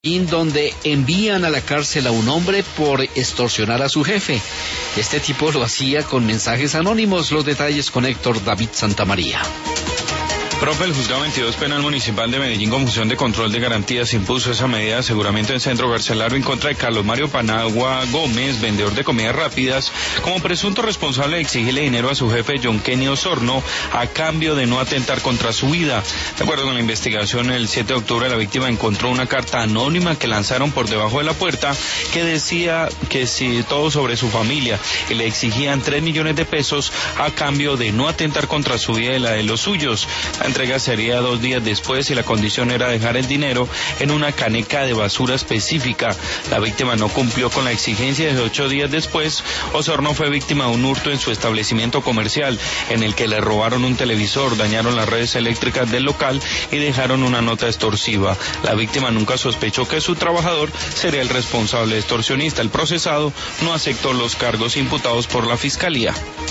en donde envían a la cárcel a un hombre por extorsionar a su jefe. Este tipo lo hacía con mensajes anónimos. Los detalles con Héctor David Santamaría. Profe, el Juzgado 22 Penal Municipal de Medellín, con función de control de garantías, impuso esa medida de aseguramiento en centro carcelario en contra de Carlos Mario Panagua Gómez, vendedor de comidas rápidas, como presunto responsable de exigirle dinero a su jefe John Kenny Osorno a cambio de no atentar contra su vida. De acuerdo con la investigación, el 7 de octubre la víctima encontró una carta anónima que lanzaron por debajo de la puerta que decía que si todo sobre su familia y le exigían 3 millones de pesos a cambio de no atentar contra su vida y la de los suyos. La entrega sería 2 días después y la condición era dejar el dinero en una caneca de basura específica. La víctima no cumplió con la exigencia y 8 días después, Osorno fue víctima de un hurto en su establecimiento comercial, en el que le robaron un televisor, dañaron las redes eléctricas del local y dejaron una nota extorsiva. La víctima nunca sospechó que su trabajador sería el responsable extorsionista. El procesado no aceptó los cargos imputados por la fiscalía.